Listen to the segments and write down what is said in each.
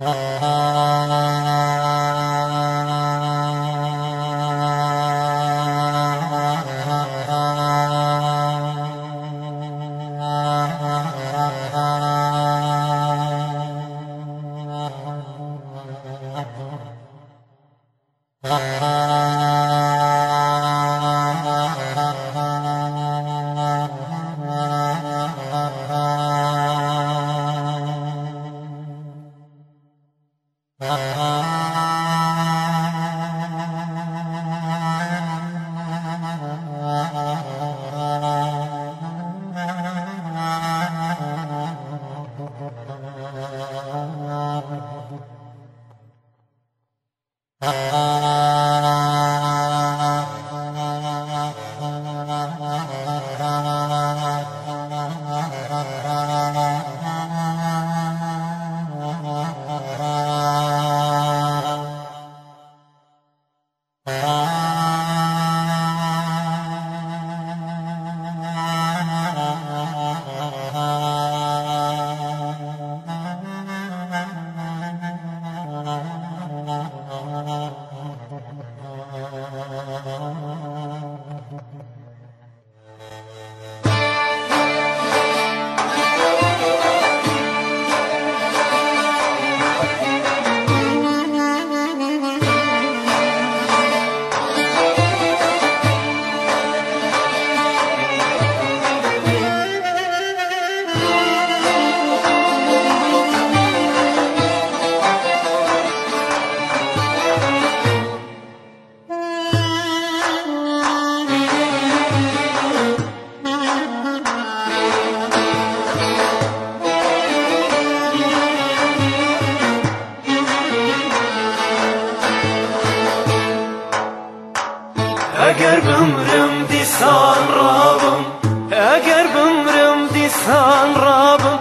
اگر بمرم دیسان رابم اگر بمرم دیسان رابم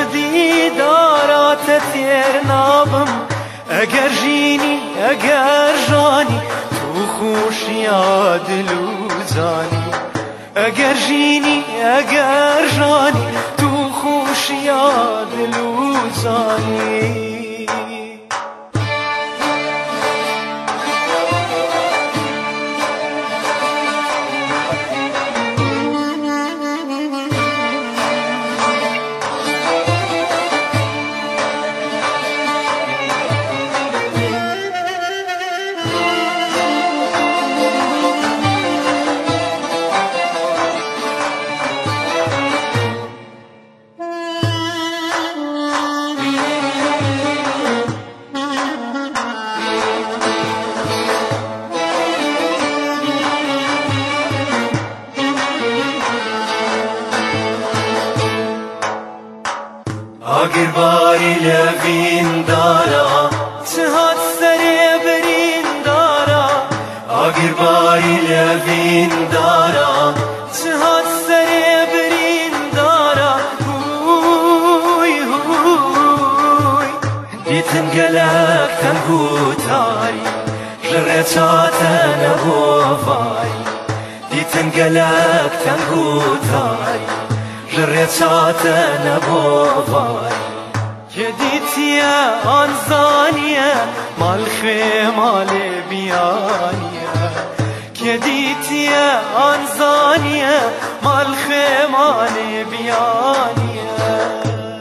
جدی دارات تیر نابم اگر جینی اگر جانی تو خوش یاد لوزانی اگر جینی اگر جانی تو خوش یاد لوزانی اگر باری لبین دارا چهات سری برین دارا اگر باری لبین دارا چهات سری برین دارا هوی هوی دیتن گلک تنگو تاری جرچات نبوفاری دیتن گلک تنگو تاری جرچات نبوفاری يديتيا أنزانيا مالخي مالي بيانيا يديتيا أنزانيا مالخي مالي بيانيا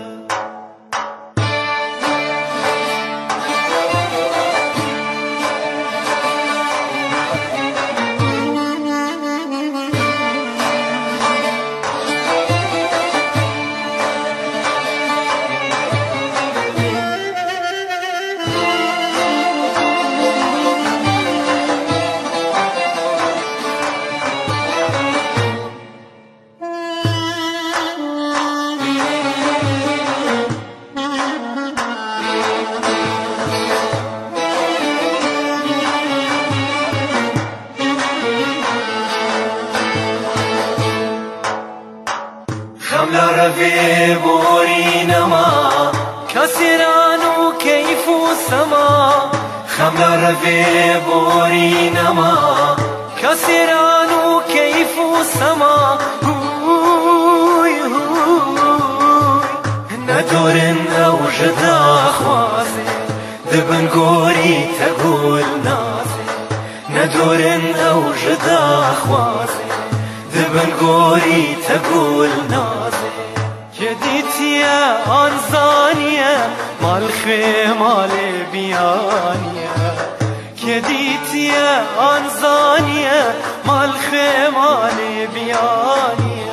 خملا رفي بورينما كسرانو كيف سما خملا رفي بورينما كسرانو كيف سما هوي هوي ندور أوجد أخوازي دبن گوری تگول نازه ندورن او جدا خوازه دبن گوری تگول نازه کدیتیا آنزانیه مال خمال بیانیه کدیتیا آنزانیه مال خمال بیانیه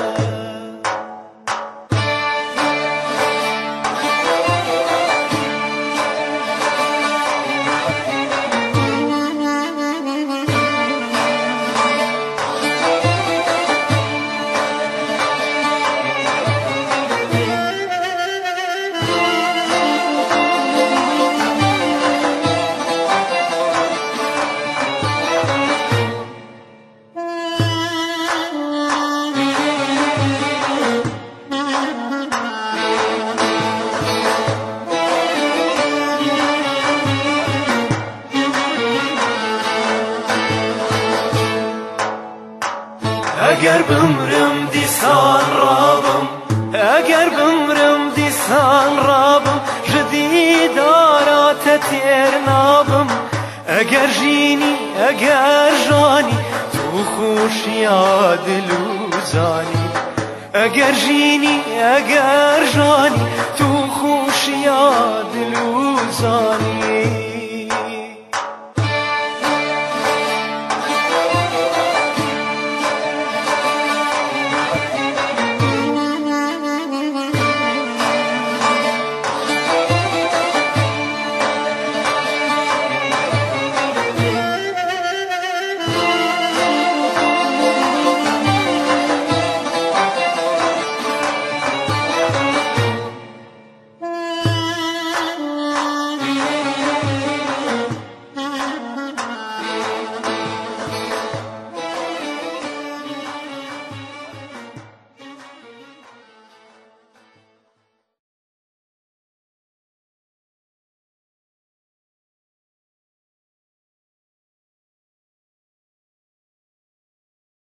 اگر بمرم دیسان رابم اگر بمرم دیسان رابم جدی دارات تیر نابم اگر جینی اگر جانی تو خوش یاد لوزانی اگر جینی اگر جانی تو خوش یاد لوزانی